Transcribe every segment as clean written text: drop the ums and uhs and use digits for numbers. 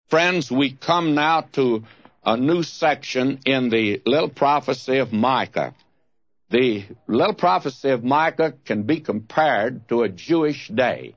Friends, we come now to a new section in the little prophecy of Micah. The little prophecy of Micah can be compared to a Jewish day.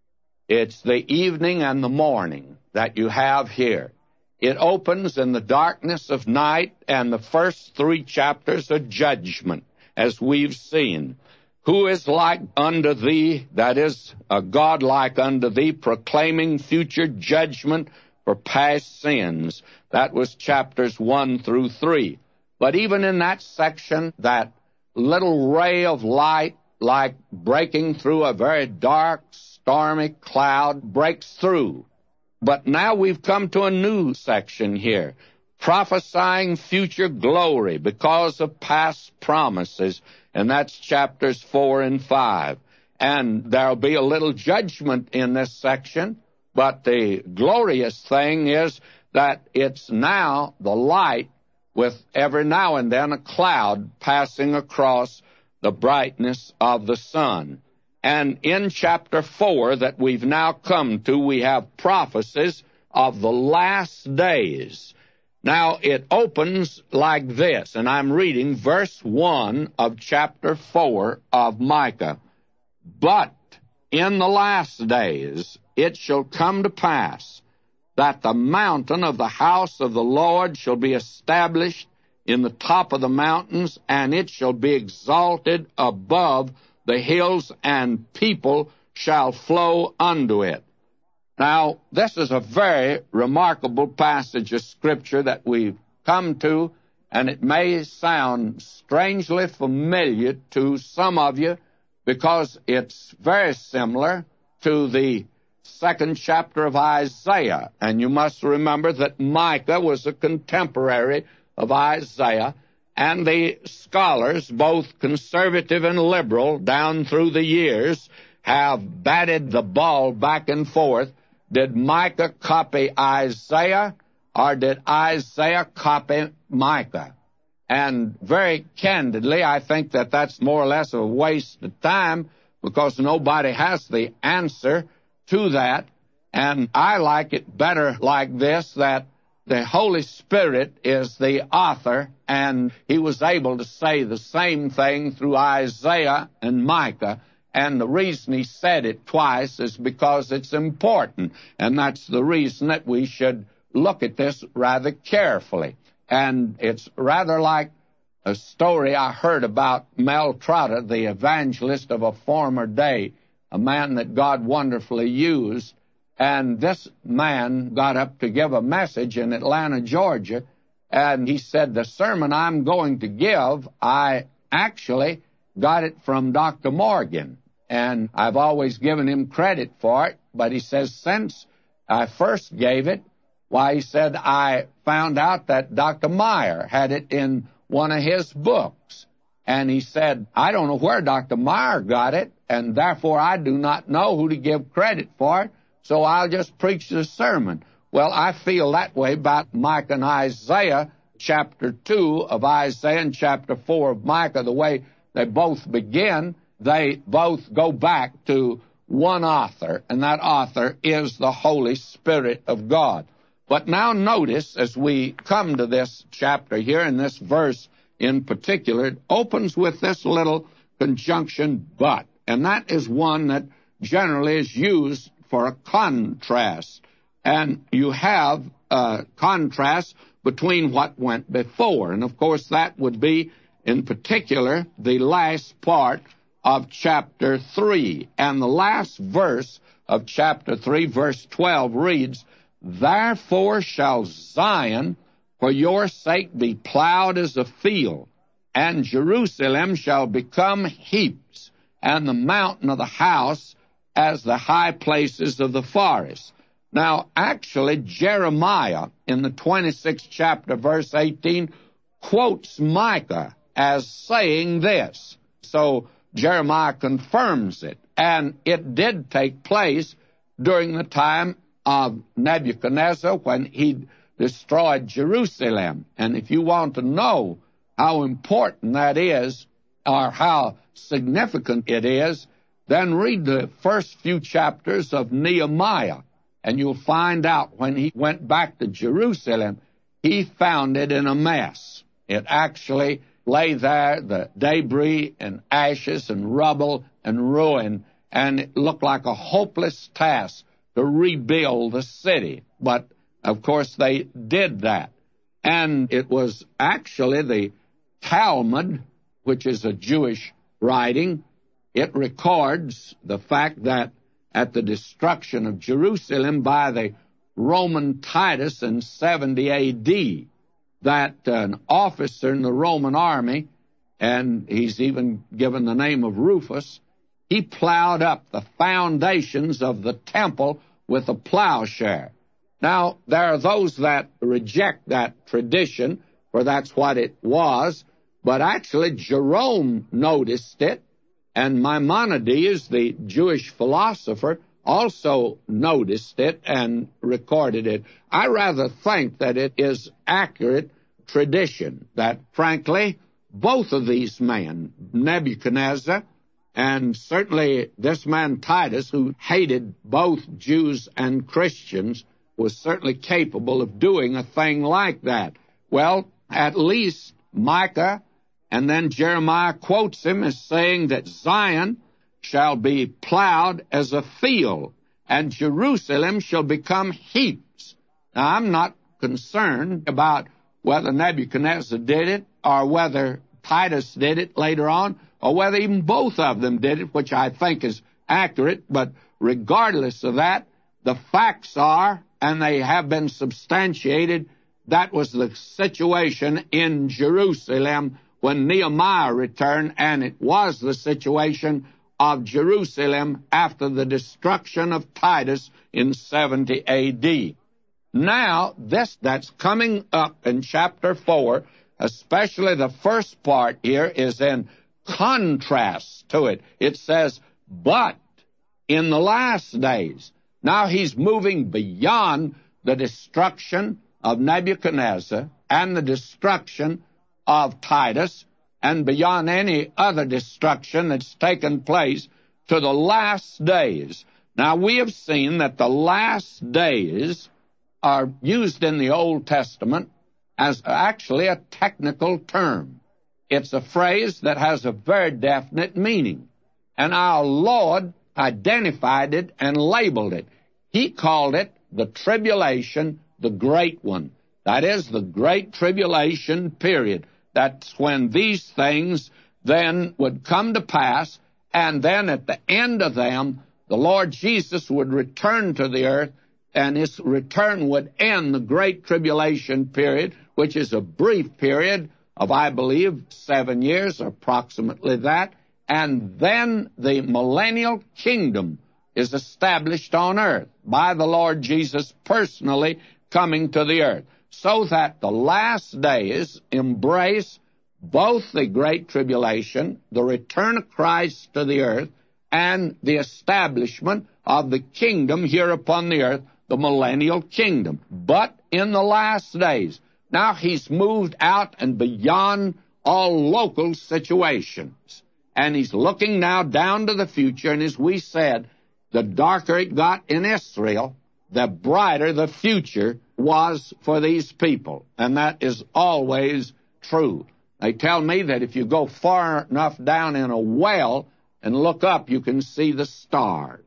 It's the evening and the morning that you have here. It opens in the darkness of night, and the first 3 chapters are judgment, as we've seen. Who is like unto thee, that is, a God like unto thee, proclaiming future judgment for past sins? That was chapters 1 through 3. But even in that section, that little ray of light, like breaking through a very dark, stormy cloud, breaks through. But now we've come to a new section here, prophesying future glory because of past promises, and that's chapters 4 and 5. And there'll be a little judgment in this section, but the glorious thing is that it's now the light with every now and then a cloud passing across the brightness of the sun. And in chapter 4 that we've now come to, we have prophecies of the last days. Now, it opens like this, and I'm reading verse 1 of chapter 4 of Micah. But in the last days it shall come to pass that the mountain of the house of the Lord shall be established in the top of the mountains, and it shall be exalted above the hills, and people shall flow unto it. Now, this is a very remarkable passage of Scripture that we've come to, and it may sound strangely familiar to some of you because it's very similar to the 2nd chapter of Isaiah. And you must remember that Micah was a contemporary of Isaiah, and the scholars, both conservative and liberal, down through the years, have batted the ball back and forth. Did Micah copy Isaiah, or did Isaiah copy Micah? And very candidly, I think that that's more or less a waste of time, because nobody has the answer to that. And I like it better like this, that the Holy Spirit is the author, and he was able to say the same thing through Isaiah and Micah. And the reason he said it twice is because it's important, and that's the reason that we should look at this rather carefully. And it's rather like a story I heard about Mel Trotter, the evangelist of a former day, a man that God wonderfully used. And this man got up to give a message in Atlanta, Georgia, and he said, the sermon I'm going to give, I actually got it from Dr. Morgan, and I've always given him credit for it, but he says, since I first gave it, why, he said, I found out that Dr. Meyer had it in one of his books. And he said, I don't know where Dr. Meyer got it, and therefore I do not know who to give credit for it, so I'll just preach the sermon. Well, I feel that way about Micah and Isaiah, chapter 2 of Isaiah and chapter 4 of Micah. The way they both begin, they both go back to one author, and that author is the Holy Spirit of God. But now notice, as we come to this chapter here, in this verse in particular, it opens with this little conjunction, but. And that is one that generally is used for a contrast. And you have a contrast between what went before. And, of course, that would be, in particular, the last part of chapter 3. And the last verse of chapter 3, verse 12, reads, Therefore shall Zion for your sake be plowed as a field, and Jerusalem shall become heaps, and the mountain of the house as the high places of the forest. Now, actually, Jeremiah, in the 26th chapter, verse 18, quotes Micah as saying this. So Jeremiah confirms it, and it did take place during the time of Nebuchadnezzar when he destroyed Jerusalem. And if you want to know how important that is, or how significant it is, then read the first few chapters of Nehemiah. And you'll find out when he went back to Jerusalem, he found it in a mess. It actually lay there, the debris and ashes and rubble and ruin, and it looked like a hopeless task to rebuild the city. But, of course, they did that. And it was actually the Talmud, which is a Jewish writing. It records the fact that at the destruction of Jerusalem by the Roman Titus in 70 A.D., that an officer in the Roman army, and he's even given the name of Rufus, he plowed up the foundations of the temple with a plowshare. Now, there are those that reject that tradition, for that's what it was, but actually Jerome noticed it, and Maimonides, the Jewish philosopher, also noticed it and recorded it. I rather think that it is accurate tradition, that, frankly, both of these men, Nebuchadnezzar and certainly this man Titus, who hated both Jews and Christians, was certainly capable of doing a thing like that. Well, at least Micah, and then Jeremiah quotes him as saying that Zion shall be plowed as a field, and Jerusalem shall become heaps. Now, I'm not concerned about whether Nebuchadnezzar did it, or whether Titus did it later on, or whether even both of them did it, which I think is accurate. But regardless of that, the facts are, and they have been substantiated, that was the situation in Jerusalem when Nehemiah returned, and it was the situation of Jerusalem after the destruction of Titus in 70 A.D. Now, this that's coming up in chapter 4, especially the first part here, is in contrast to it. It says, but in the last days. Now he's moving beyond the destruction of Nebuchadnezzar and the destruction of Titus and beyond any other destruction that's taken place to the last days. Now, we have seen that the last days are used in the Old Testament as actually a technical term. It's a phrase that has a very definite meaning. And our Lord identified it and labeled it. He called it the tribulation, the great one. That is the great tribulation period. That's when these things then would come to pass, and then at the end of them, the Lord Jesus would return to the earth, and his return would end the great tribulation period, which is a brief period of, I believe, 7 years, approximately that, and then the millennial kingdom is established on earth by the Lord Jesus personally coming to the earth, so that the last days embrace both the Great Tribulation, the return of Christ to the earth, and the establishment of the kingdom here upon the earth, the millennial kingdom. But in the last days, now he's moved out and beyond all local situations, and he's looking now down to the future, and as we said, the darker it got in Israel, the brighter the future was for these people. And that is always true. They tell me that if you go far enough down in a well and look up, you can see the stars.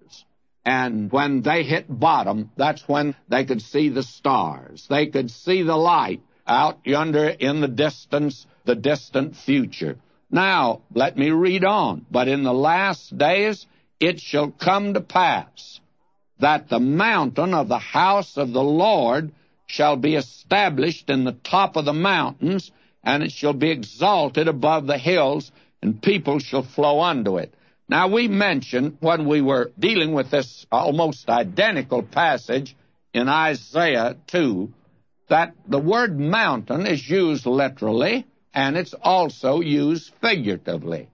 And when they hit bottom, that's when they could see the stars. They could see the light out yonder in the distance, the distant future. Now, let me read on. But in the last days it shall come to pass that the mountain of the house of the Lord shall be established in the top of the mountains, and it shall be exalted above the hills, and people shall flow unto it. Now, we mentioned when we were dealing with this almost identical passage in Isaiah 2 that the word mountain is used literally, and it's also used figuratively.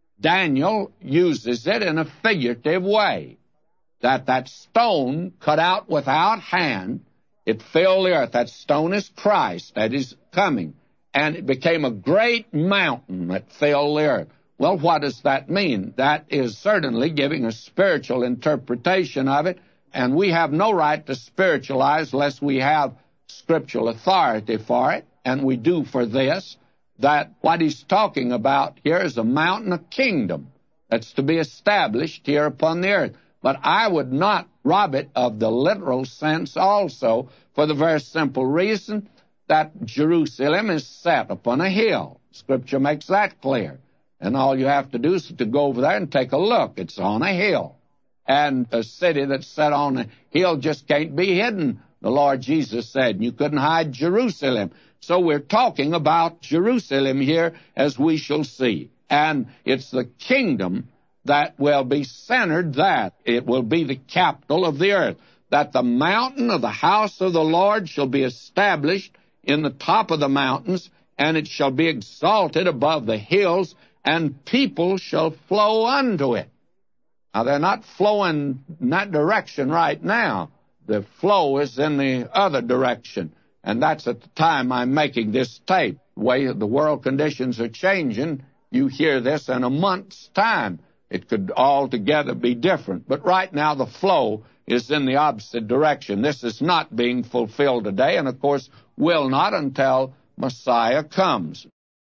Daniel uses it in a figurative way, that stone cut out without hand, it filled the earth. That stone is Christ, that is coming. And it became a great mountain that filled the earth. Well, what does that mean? That is certainly giving a spiritual interpretation of it, and we have no right to spiritualize unless we have scriptural authority for it, and we do for this, that what he's talking about here is a mountain of kingdom that's to be established here upon the earth. But I would not rob it of the literal sense also, for the very simple reason that Jerusalem is set upon a hill. Scripture makes that clear. And all you have to do is to go over there and take a look. It's on a hill. And a city that's set on a hill just can't be hidden, the Lord Jesus said. You couldn't hide Jerusalem. So we're talking about Jerusalem here, as we shall see. And it's the kingdom that will be centered there. It will be the capital of the earth. That the mountain of the house of the Lord shall be established in the top of the mountains, and it shall be exalted above the hills, and people shall flow unto it. Now, they're not flowing in that direction right now. The flow is in the other direction, and that's at the time I'm making this tape. The way the world conditions are changing, you hear this in a month's time. It could altogether be different. But right now the flow is in the opposite direction. This is not being fulfilled today, and of course will not until Messiah comes.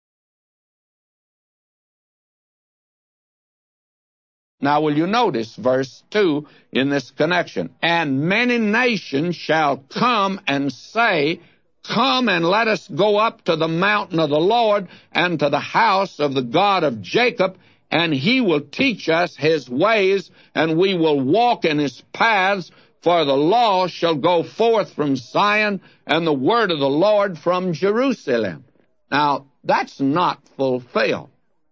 Now, will you notice verse 2 in this connection? And many nations shall come and say, Come and let us go up to the mountain of the Lord and to the house of the God of Jacob, and he will teach us his ways, and we will walk in his paths, for the law shall go forth from Zion, and the word of the Lord from Jerusalem. Now, that's not fulfilled.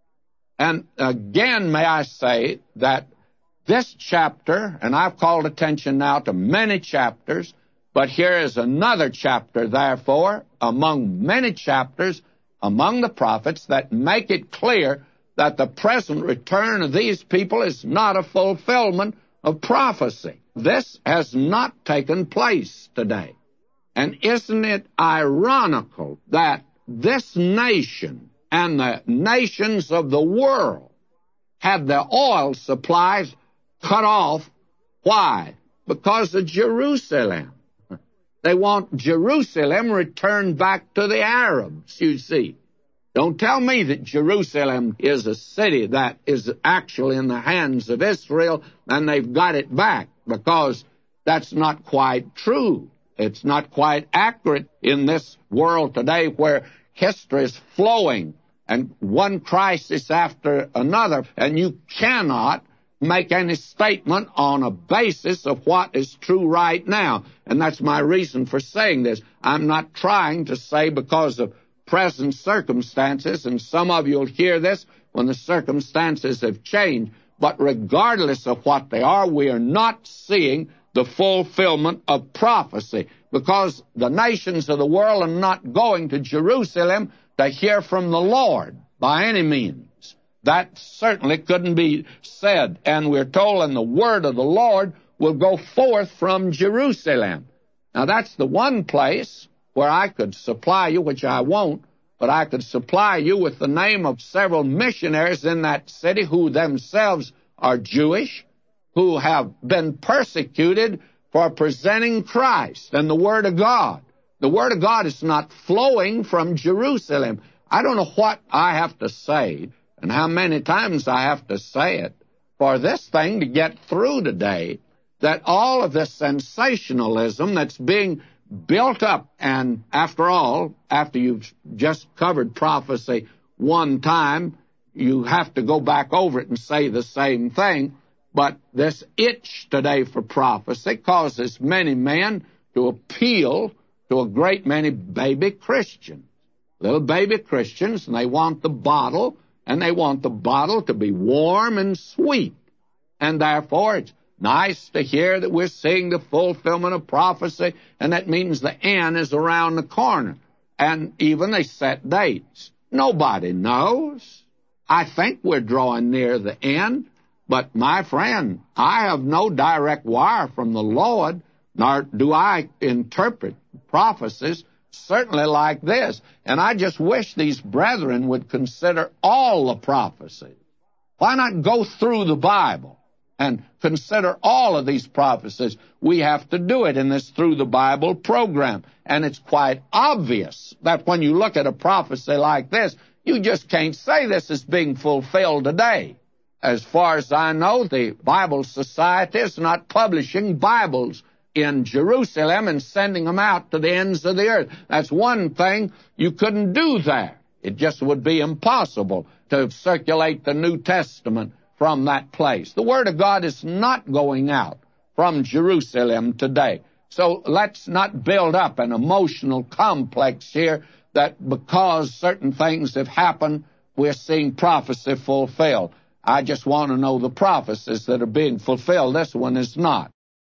And again, may I say that this chapter, and I've called attention now to many chapters, but here is another chapter, therefore, among many chapters among the prophets that make it clear that the present return of these people is not a fulfillment of prophecy. This has not taken place today. And isn't it ironical that this nation and the nations of the world had their oil supplies cut off? Why? Because of Jerusalem. They want Jerusalem returned back to the Arabs, you see. Don't tell me that Jerusalem is a city that is actually in the hands of Israel and they've got it back, because that's not quite true. It's not quite accurate in this world today where history is flowing and one crisis after another, and you cannot make any statement on a basis of what is true right now. And that's my reason for saying this. I'm not trying to say because of present circumstances, and some of you will hear this when the circumstances have changed, but regardless of what they are, we are not seeing the fulfillment of prophecy, because the nations of the world are not going to Jerusalem to hear from the Lord by any means. That certainly couldn't be said, and we're told, and the word of the Lord will go forth from Jerusalem. Now, that's the one place where I could supply you, which I won't, but I could supply you with the name of several missionaries in that city who themselves are Jewish, who have been persecuted for presenting Christ and the Word of God. The Word of God is not flowing from Jerusalem. I don't know what I have to say and how many times I have to say it for this thing to get through today, that all of this sensationalism that's being built up, and after all, after you've just covered prophecy one time, you have to go back over it and say the same thing. But this itch today for prophecy causes many men to appeal to a great many baby Christians, little baby Christians, and they want the bottle, and they want the bottle to be warm and sweet. And therefore, it's nice to hear that we're seeing the fulfillment of prophecy, and that means the end is around the corner. And even they set dates. Nobody knows. I think we're drawing near the end, but my friend, I have no direct wire from the Lord, nor do I interpret prophecies certainly like this. And I just wish these brethren would consider all the prophecies. Why not go through the Bible and consider all of these prophecies. We have to do it in this Through the Bible program. And it's quite obvious that when you look at a prophecy like this, you just can't say this is being fulfilled today. As far as I know, the Bible Society is not publishing Bibles in Jerusalem and sending them out to the ends of the earth. That's one thing you couldn't do there. It just would be impossible to circulate the New Testament from that place. The Word of God is not going out from Jerusalem today. So let's not build up an emotional complex here that because certain things have happened, we're seeing prophecy fulfilled. I just want to know the prophecies that are being fulfilled. This one is not.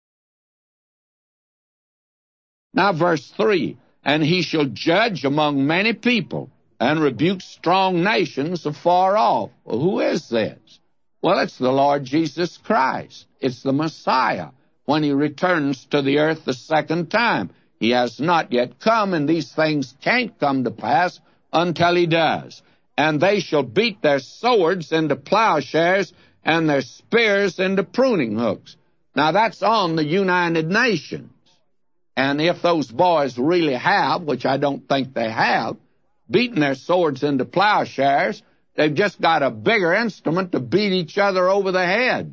Now, verse 3, and he shall judge among many people and rebuke strong nations afar off. Well, who is this? Well, it's the Lord Jesus Christ. It's the Messiah when he returns to the earth the second time. He has not yet come, and these things can't come to pass until he does. And they shall beat their swords into plowshares and their spears into pruning hooks. Now, that's on the United Nations. And if those boys really have, which I don't think they have, beaten their swords into plowshares, they've just got a bigger instrument to beat each other over the head.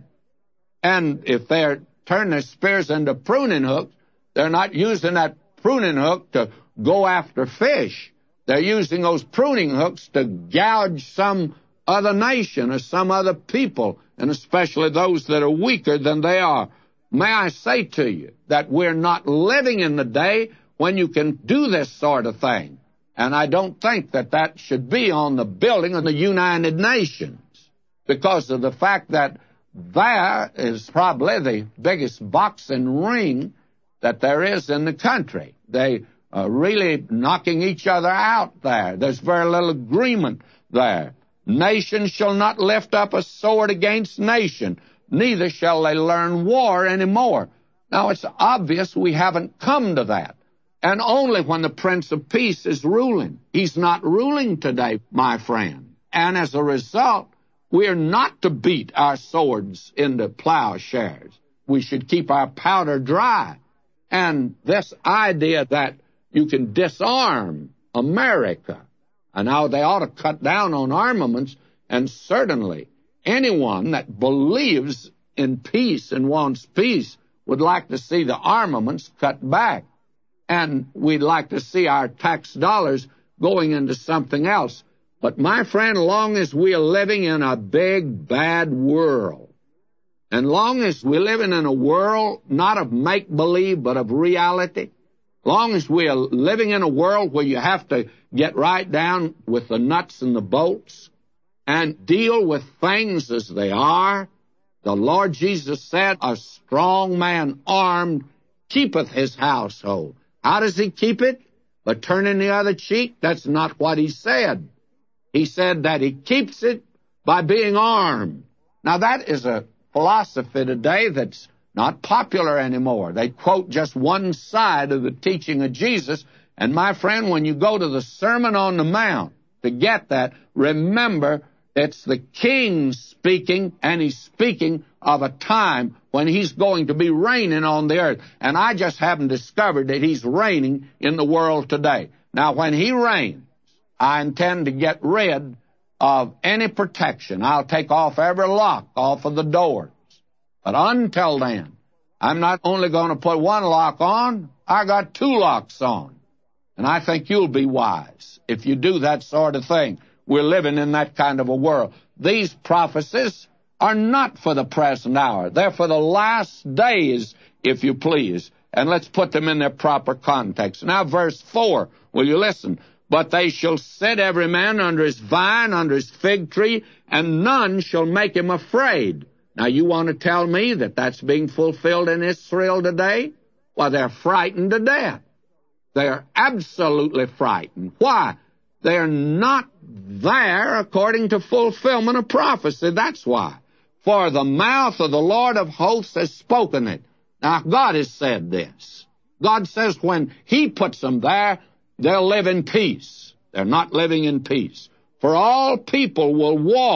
And if they're turning their spears into pruning hooks, they're not using that pruning hook to go after fish. They're using those pruning hooks to gouge some other nation or some other people, and especially those that are weaker than they are. May I say to you that we're not living in the day when you can do this sort of thing. And I don't think that that should be on the building of the United Nations, because of the fact that there is probably the biggest boxing ring that there is in the country. They are really knocking each other out there. There's very little agreement there. Nation shall not lift up a sword against nation, neither shall they learn war anymore. Now, it's obvious we haven't come to that. And only when the Prince of Peace is ruling. He's not ruling today, my friend. And as a result, we're not to beat our swords into plowshares. We should keep our powder dry. And this idea that you can disarm America, and now they ought to cut down on armaments, and certainly anyone that believes in peace and wants peace would like to see the armaments cut back. And we'd like to see our tax dollars going into something else. But, my friend, long as we are living in a big, bad world, and long as we're living in a world not of make-believe but of reality, long as we are living in a world where you have to get right down with the nuts and the bolts and deal with things as they are, the Lord Jesus said, a strong man armed keepeth his household. How does he keep it? By turning the other cheek? That's not what he said. He said that he keeps it by being armed. Now, that is a philosophy today that's not popular anymore. They quote just one side of the teaching of Jesus. And, my friend, when you go to the Sermon on the Mount to get that, remember it's the King speaking, and he's speaking of a time when he's going to be reigning on the earth. And I just haven't discovered that he's reigning in the world today. Now, when he reigns, I intend to get rid of any protection. I'll take off every lock off of the doors. But until then, I'm not only going to put one lock on, I got two locks on. And I think you'll be wise if you do that sort of thing. We're living in that kind of a world. These prophecies are not for the present hour. They're for the last days, if you please. And let's put them in their proper context. Now, verse 4, will you listen? But they shall sit every man under his vine, under his fig tree, and none shall make him afraid. Now, you want to tell me that that's being fulfilled in Israel today? Well, they're frightened to death. They're absolutely frightened. Why? They're not there according to fulfillment of prophecy. That's why. For the mouth of the Lord of hosts has spoken it. Now, God has said this. God says when he puts them there, they'll live in peace. They're not living in peace. For all people will walk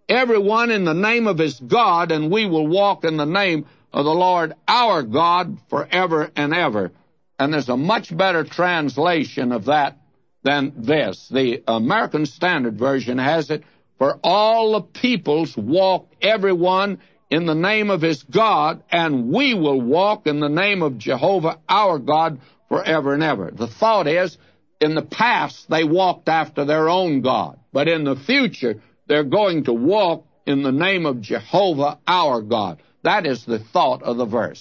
everyone in the name of his God, and we will walk in the name of the Lord our God forever and ever. And there's a much better translation of that than this. The American Standard Version has it, for all the peoples walk everyone in the name of his God, and we will walk in the name of Jehovah our God forever and ever. The thought is, in the past, they walked after their own God, but in the future, they're going to walk in the name of Jehovah our God. That is the thought of the verse.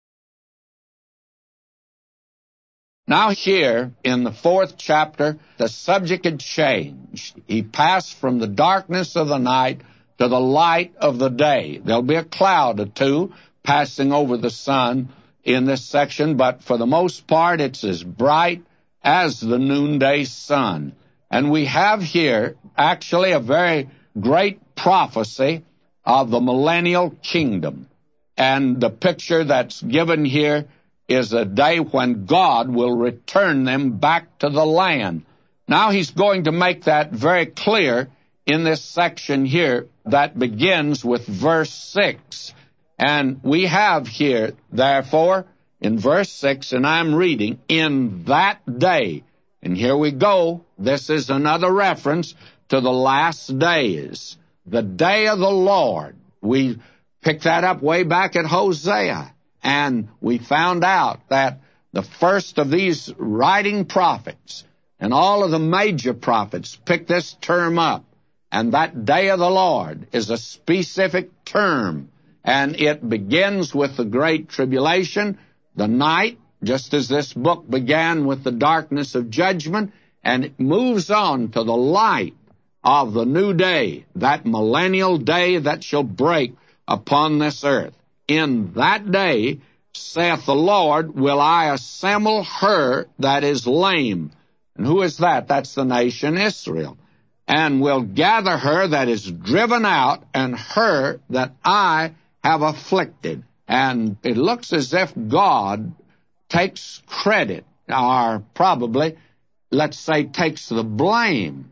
Now here, in the 4th chapter, the subject had changed. He passed from the darkness of the night to the light of the day. There'll be a cloud or two passing over the sun in this section, but for the most part, it's as bright as the noonday sun. And we have here actually a very great prophecy of the millennial kingdom. And the picture that's given here is a day when God will return them back to the land. Now he's going to make that very clear in this section here that begins with verse 6. And we have here, therefore, in verse 6, and I'm reading, in that day. And here we go. This is another reference to the last days, the day of the Lord. We picked that up way back at Hosea, and we found out that the first of these writing prophets and all of the major prophets picked this term up, and that day of the Lord is a specific term, and it begins with the Great Tribulation, the night, just as this book began with the darkness of judgment, and it moves on to the light of the new day, that millennial day that shall break upon this earth. In that day, saith the Lord, will I assemble her that is lame. And who is that? That's the nation Israel. And will gather her that is driven out, and her that I have afflicted. And it looks as if God takes credit, or probably, let's say, takes the blame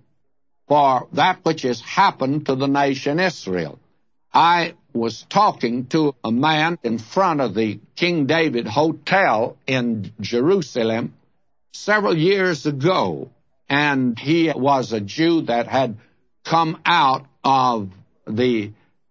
for that which has happened to the nation Israel. I was talking to a man in front of the King David Hotel in Jerusalem several years ago, and he was a Jew that had come out of the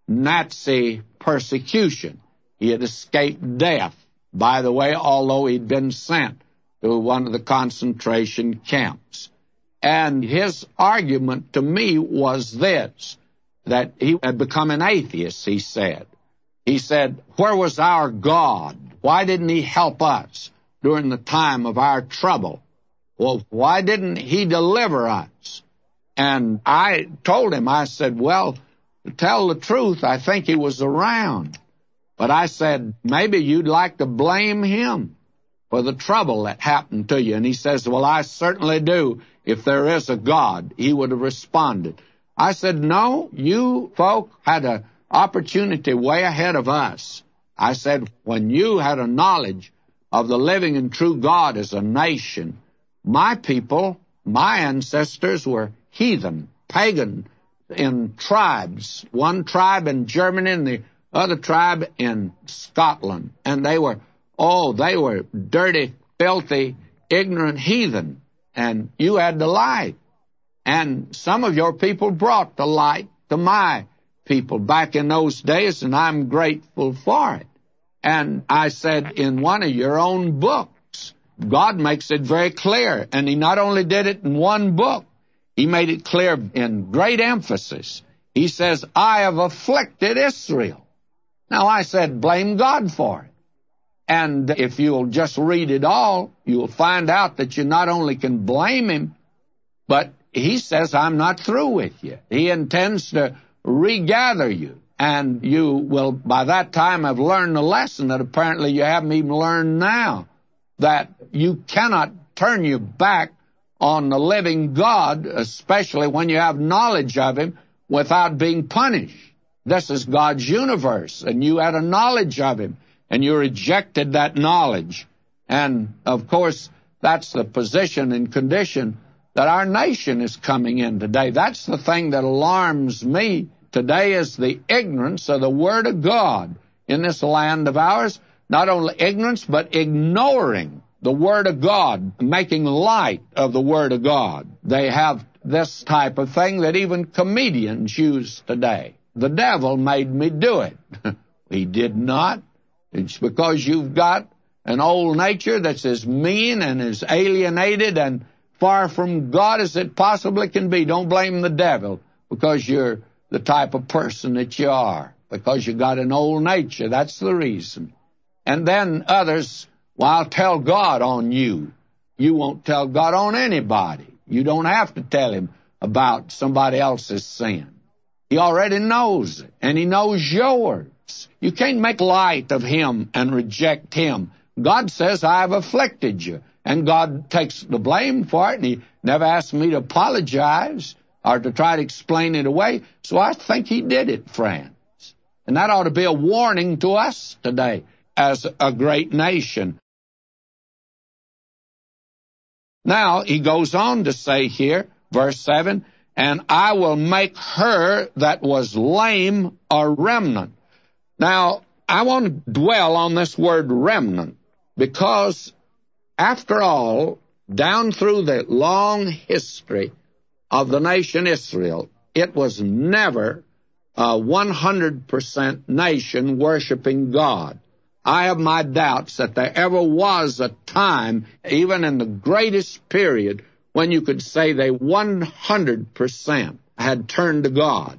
Nazi persecution. He had escaped death, by the way, although he'd been sent to one of the concentration camps. And his argument to me was this, that he had become an atheist, he said. He said, where was our God? Why didn't he help us during the time of our trouble? Well, why didn't he deliver us? And I told him, I said, well, to tell the truth, I think he was around. But I said, maybe you'd like to blame him for the trouble that happened to you. And he says, well, I certainly do. If there is a God, he would have responded. I said, no, you folk had an opportunity way ahead of us. I said, when you had a knowledge of the living and true God as a nation, my people, my ancestors were heathen, pagan in tribes. One tribe in Germany and the other tribe in Scotland. And they were dirty, filthy, ignorant heathen. And you had the light. And some of your people brought the light to my people back in those days, and I'm grateful for it. And I said, in one of your own books, God makes it very clear. And he not only did it in one book, he made it clear in great emphasis. He says, I have afflicted Israel. Now I said, blame God for it. And if you'll just read it all, you'll find out that you not only can blame him, but he says, I'm not through with you. He intends to regather you. And you will, by that time, have learned the lesson that apparently you haven't even learned now, that you cannot turn your back on the living God, especially when you have knowledge of him, without being punished. This is God's universe, and you had a knowledge of him, and you rejected that knowledge. And, of course, that's the position and condition that our nation is coming in today. That's the thing that alarms me today is the ignorance of the Word of God in this land of ours. Not only ignorance, but ignoring the Word of God, making light of the Word of God. They have this type of thing that even comedians use today. The devil made me do it. He did not. It's because you've got an old nature that's as mean and as alienated and far from God as it possibly can be. Don't blame the devil because you're the type of person that you are, because you got an old nature. That's the reason. And then others, well, I'll tell God on you. You won't tell God on anybody. You don't have to tell him about somebody else's sin. He already knows it, and he knows yours. You can't make light of him and reject him. God says, I have afflicted you. And God takes the blame for it, and he never asked me to apologize or to try to explain it away. So I think he did it, friends. And that ought to be a warning to us today as a great nation. Now, he goes on to say here, verse 7, and I will make her that was lame a remnant. Now, I want to dwell on this word remnant, because after all, down through the long history of the nation Israel, it was never a 100% nation worshiping God. I have my doubts that there ever was a time, even in the greatest period, when you could say they 100% had turned to God.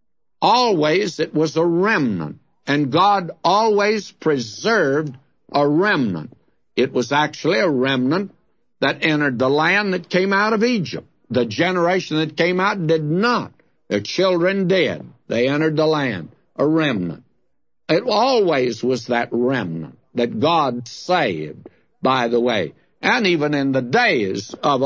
Always it was a remnant, and God always preserved a remnant. It was actually a remnant that entered the land that came out of Egypt. The generation that came out did not. Their children did. They entered the land, a remnant. It always was that remnant that God saved, by the way. And even in the days of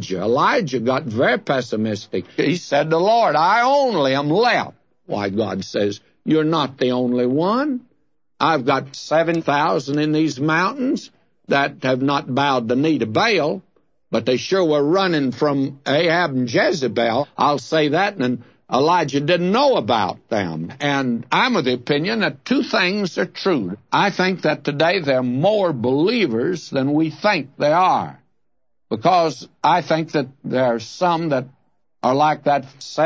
Elijah got very pessimistic. He said to the Lord, I only am left. Why, God says, you're not the only one. I've got 7,000 in these mountains that have not bowed the knee to Baal, but they sure were running from Ahab and Jezebel. I'll say that, and Elijah didn't know about them. And I'm of the opinion that two things are true. I think that today there are more believers than we think there are, because I think that there are some that are like that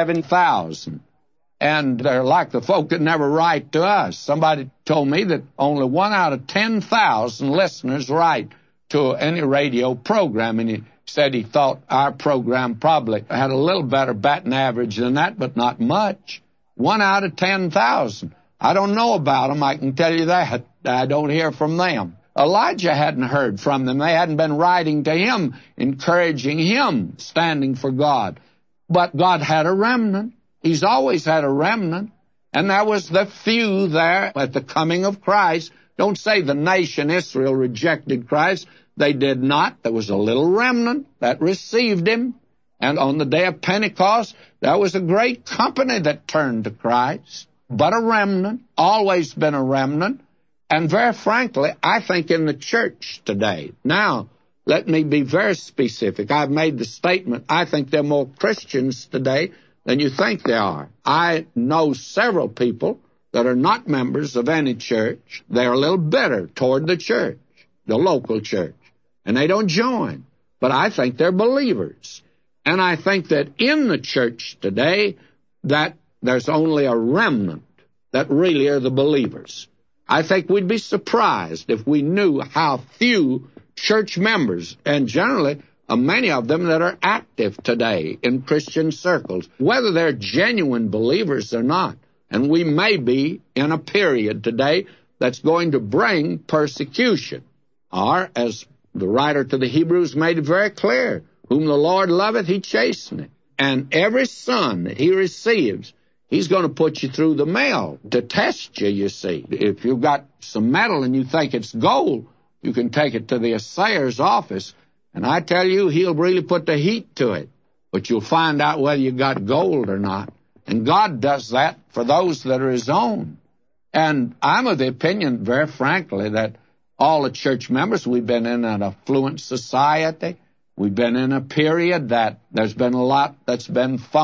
7,000. And they're like the folk that never write to us. Somebody told me that only 1 out of 10,000 listeners write to any radio program, and he said he thought our program probably had a little better batting average than that, but not much. 1 out of 10,000. I don't know about them, I can tell you that. I don't hear from them. Elijah hadn't heard from them. They hadn't been writing to him, encouraging him, standing for God. But God had a remnant. He's always had a remnant, and that was the few there at the coming of Christ. Don't say the nation Israel rejected Christ. They did not. There was a little remnant that received him, and on the day of Pentecost, there was a great company that turned to Christ. But a remnant, always been a remnant, and very frankly, I think in the church today. Now, let me be very specific. I've made the statement, I think there are more Christians today than you think there are. I know several people that are not members of any church. They're a little bitter toward the church, the local church, and they don't join. But I think they're believers. And I think that in the church today, that there's only a remnant that really are the believers. I think we'd be surprised if we knew how few church members, and generally many of them that are active today in Christian circles, whether they're genuine believers or not. And we may be in a period today that's going to bring persecution. Or, as the writer to the Hebrews made it very clear, whom the Lord loveth, he chasteneth. And every son that he receives, he's going to put you through the mail to test you, you see. If you've got some metal and you think it's gold, you can take it to the assayer's office, and I tell you, he'll really put the heat to it. But you'll find out whether you got gold or not. And God does that for those that are his own. And I'm of the opinion, very frankly, that all the church members, we've been in an affluent society. We've been in a period that there's been a lot that's been phony.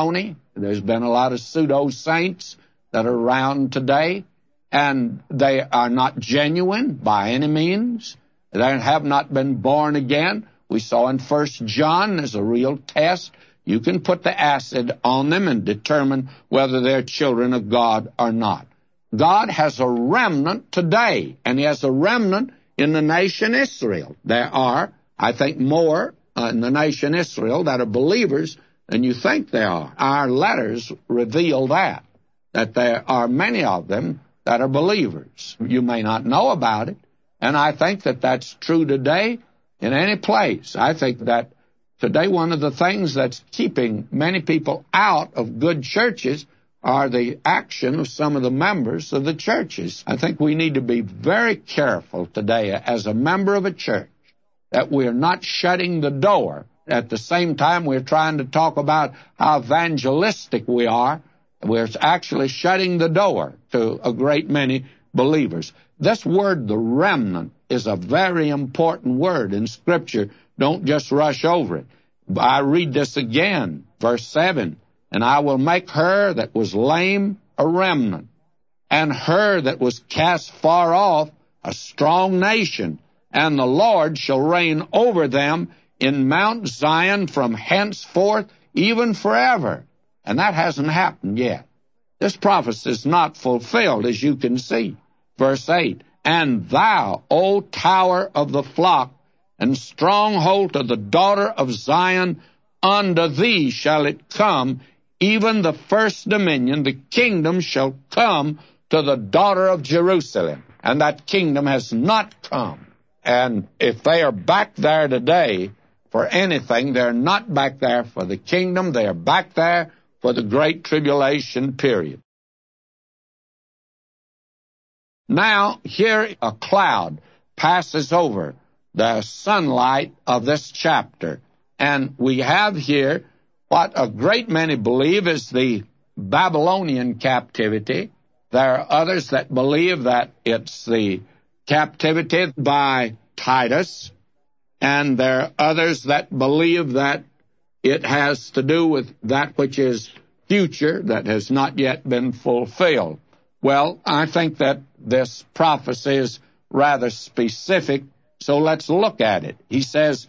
There's been a lot of pseudo-saints that are around today, and they are not genuine by any means. They have not been born again. We saw in 1 John there's a real test. You can put the acid on them and determine whether they're children of God or not. God has a remnant today, and He has a remnant in the nation Israel. There are, I think, more in the nation Israel that are believers than you think there are. Our letters reveal that there are many of them that are believers. You may not know about it, and I think that that's true today in any place. I think that today one of the things that's keeping many people out of good churches are the action of some of the members of the churches. I think we need to be very careful today as a member of a church that we're not shutting the door. At the same time, we're trying to talk about how evangelistic we are. We're actually shutting the door to a great many believers. This word, the remnant, is a very important word in Scripture. Don't just rush over it. I read this again, verse 7. And I will make her that was lame a remnant, and her that was cast far off a strong nation. And the Lord shall reign over them in Mount Zion from henceforth even forever. And that hasn't happened yet. This prophecy is not fulfilled, as you can see. Verse 8, And thou, O tower of the flock, and stronghold of the daughter of Zion, unto thee shall it come, even the first dominion, the kingdom shall come to the daughter of Jerusalem. And that kingdom has not come. And if they are back there today for anything, they're not back there for the kingdom. They are back there for the great tribulation period. Now, here a cloud passes over the sunlight of this chapter. And we have here what a great many believe is the Babylonian captivity. There are others that believe that it's the captivity by Titus, and there are others that believe that it has to do with that which is future, that has not yet been fulfilled. Well, I think that this prophecy is rather specific, so let's look at it. He says,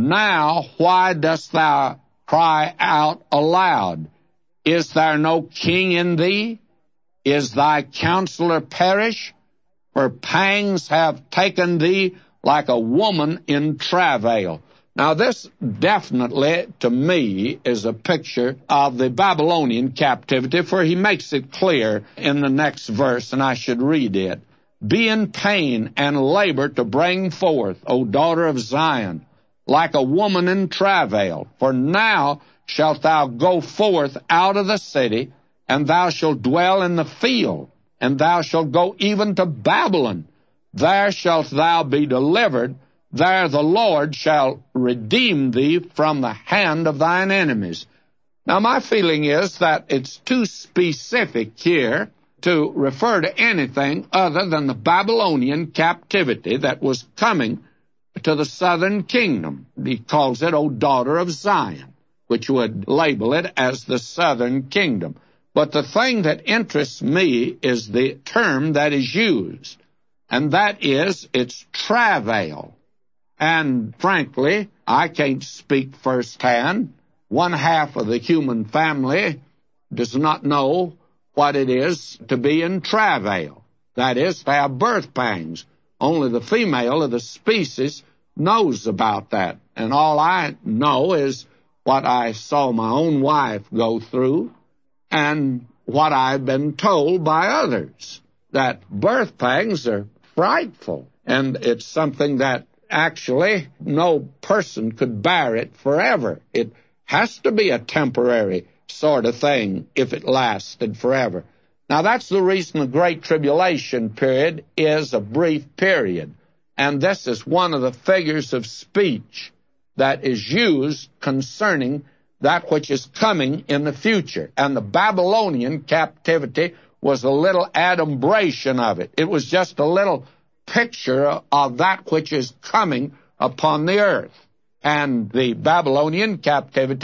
Now why dost thou cry out aloud? Is there no king in thee? Is thy counselor perish? For pangs have taken thee like a woman in travail. Now this definitely, to me, is a picture of the Babylonian captivity, for he makes it clear in the next verse, and I should read it. Be in pain and labor to bring forth, O daughter of Zion, like a woman in travail. For now shalt thou go forth out of the city, and thou shalt dwell in the field, and thou shalt go even to Babylon. There shalt thou be delivered. There the Lord shall redeem thee from the hand of thine enemies. Now, my feeling is that it's too specific here to refer to anything other than the Babylonian captivity that was coming to the southern kingdom. He calls it, O daughter of Zion, which would label it as the southern kingdom. But the thing that interests me is the term that is used, and that is its travail. And frankly, I can't speak firsthand. One half of the human family does not know what it is to be in travail. That is, to have birth pangs. Only the female of the species knows about that. And all I know is what I saw my own wife go through and what I've been told by others, that birth pangs are frightful, and it's something that actually no person could bear it forever. It has to be a temporary sort of thing if it lasted forever. Now, that's the reason the Great Tribulation period is a brief period, and this is one of the figures of speech that is used concerning that which is coming in the future. And the Babylonian captivity was a little adumbration of it. It was just a little picture of that which is coming upon the earth. And the Babylonian captivity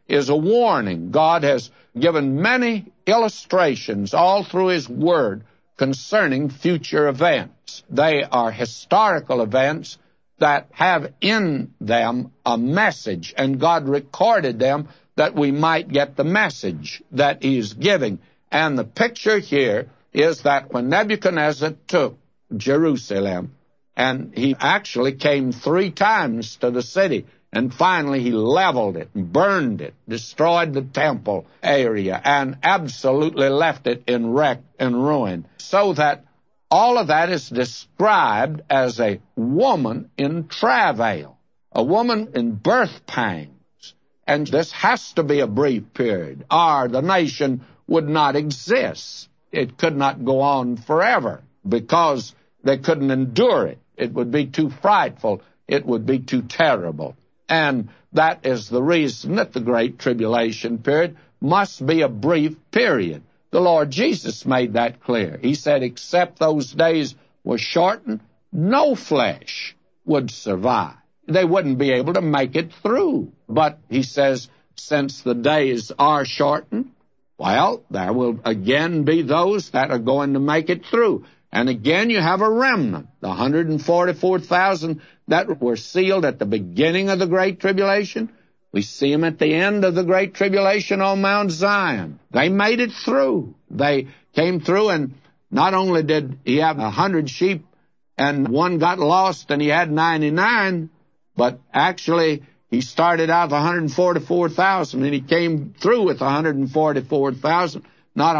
is a warning. God has given many illustrations all through His Word concerning future events. They are historical events that have in them a message, and God recorded them that we might get the message that He's giving. And the picture here is that when Nebuchadnezzar took Jerusalem, and he actually came 3 times to the city, and finally he leveled it and burned it, destroyed the temple area, and absolutely left it in wreck and ruin. So that all of that is described as a woman in travail, a woman in birth pangs. And this has to be a brief period, or the nation would not exist. It could not go on forever because they couldn't endure it. It would be too frightful. It would be too terrible. And that is the reason that the Great Tribulation period must be a brief period. The Lord Jesus made that clear. He said, except those days were shortened, no flesh would survive. They wouldn't be able to make it through. But He says, since the days are shortened, well, there will again be those that are going to make it through. And again, you have a remnant, the 144,000 that were sealed at the beginning of the Great Tribulation. We see them at the end of the Great Tribulation on Mount Zion. They made it through. They came through, and not only did he have 100 sheep and one got lost and he had 99, but actually he started out with 144,000 and he came through with 144,000. Not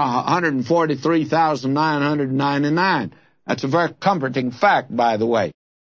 143,999. That's a very comforting fact, by the way.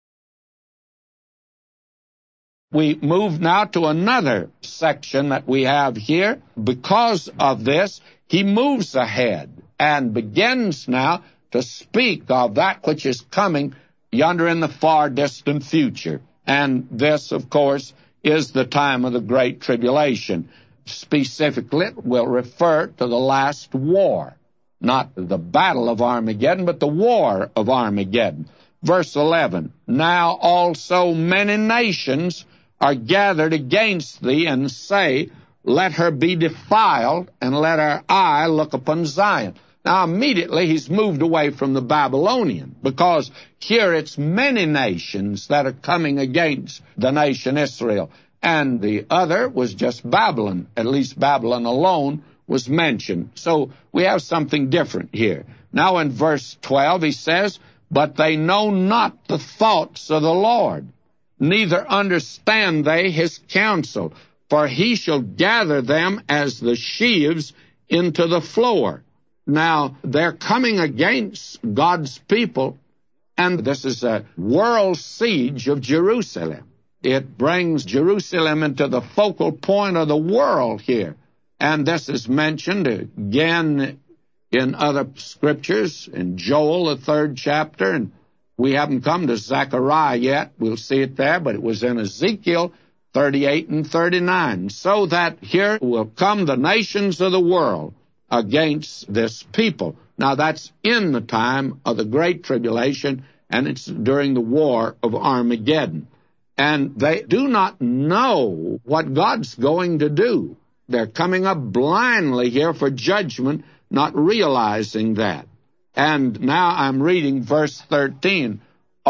We move now to another section that we have here. Because of this, he moves ahead and begins now to speak of that which is coming yonder in the far distant future. And this, of course, is the time of the Great Tribulation. Specifically, it will refer to the last war, not the battle of Armageddon, but the war of Armageddon. Verse 11, now also many nations are gathered against thee, and say, let her be defiled, and let our eye look upon Zion. Now, immediately he's moved away from the Babylonian, because here it's many nations that are coming against the nation Israel. And the other was just Babylon. At least Babylon alone was mentioned. So we have something different here. Now in verse 12 he says, but they know not the thoughts of the Lord, neither understand they His counsel. For He shall gather them as the sheaves into the floor. Now they're coming against God's people, and this is a world siege of Jerusalem. It brings Jerusalem into the focal point of the world here. And this is mentioned again in other scriptures, in Joel, the 3rd chapter, and we haven't come to Zechariah yet. We'll see it there, but it was in Ezekiel 38 and 39. So that here will come the nations of the world against this people. Now that's in the time of the Great Tribulation, and it's during the war of Armageddon. And they do not know what God's going to do. They're coming up blindly here for judgment, not realizing that. And now I'm reading verse 13.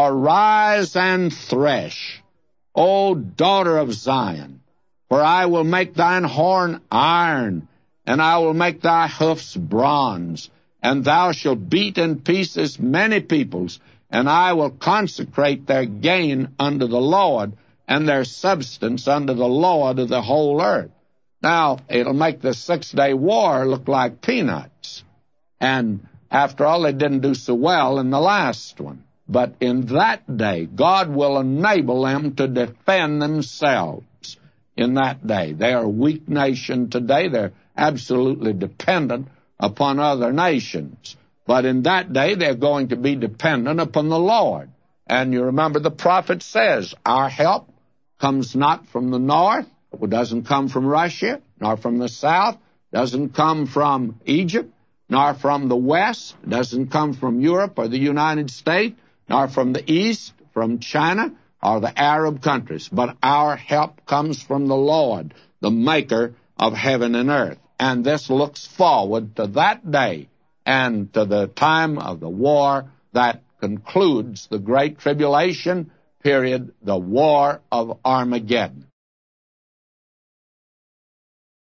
Arise and thresh, O daughter of Zion, for I will make thine horn iron, and I will make thy hoofs bronze, and thou shalt beat in pieces many peoples, and I will consecrate their gain unto the Lord, and their substance unto the Lord of the whole earth. Now, it'll make the 6-day war look like peanuts. And after all, they didn't do so well in the last one. But in that day, God will enable them to defend themselves in that day. They are a weak nation today. They're absolutely dependent upon other nations. But in that day, they're going to be dependent upon the Lord. And you remember the prophet says, our help comes not from the north, it doesn't come from Russia, nor from the south, doesn't come from Egypt, nor from the west, doesn't come from Europe or the United States, nor from the east, from China, or the Arab countries. But our help comes from the Lord, the maker of heaven and earth. And this looks forward to that day and to the time of the war that concludes the Great Tribulation period, the War of Armageddon.